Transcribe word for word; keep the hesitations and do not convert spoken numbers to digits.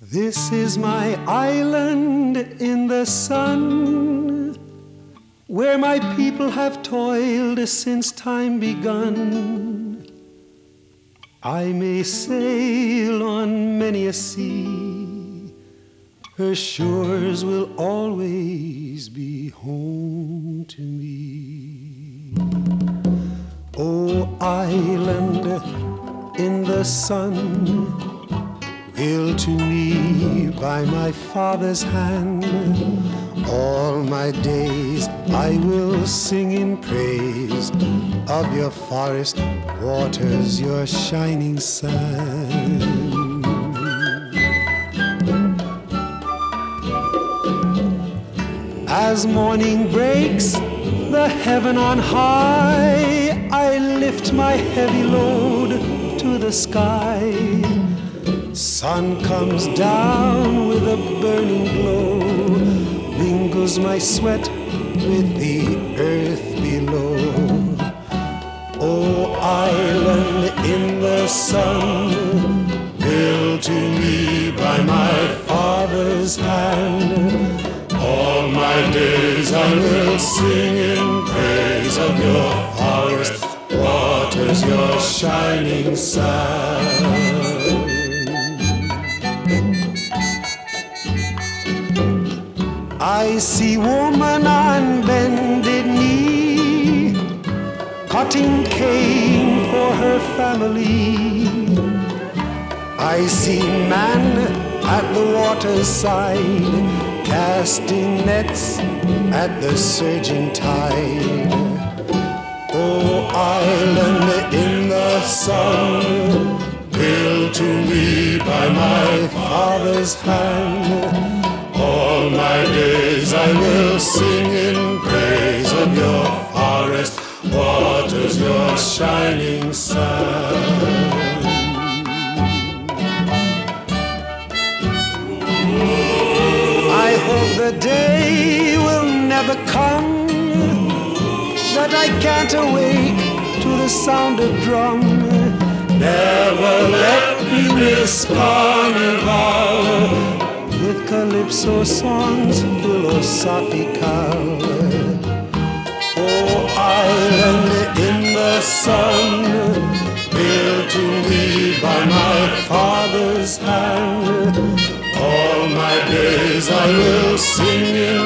This is my island in the sun, where my people have toiled since time begun. I may sail on many a sea, her shores will always be home to me. Oh, island in the sun, built to me by my father's hand, all my days I will sing in praise of your forest waters, your shining sand. As morning breaks the heaven on high, I lift my heavy load to the sky. Sun comes down with a burning glow, mingles my sweat with the earth below. Oh, island in the sun, built to me by my father's hand, all my days I will sing in praise of your forest waters, your shining sand. I see woman on bended knee, cutting cane for her family. I see man at the water's side, casting nets at the surging tide. Oh, island in the sun, built to me by my father's hand, all my days I will sing in praise of your forest waters, your shining sand. I hope the day will never come that I can't awake to the sound of drum. Never let me miss carnival with calypso songs philosophical. Oh, island in the sun, built to me by my father's hand, all my days I will sing in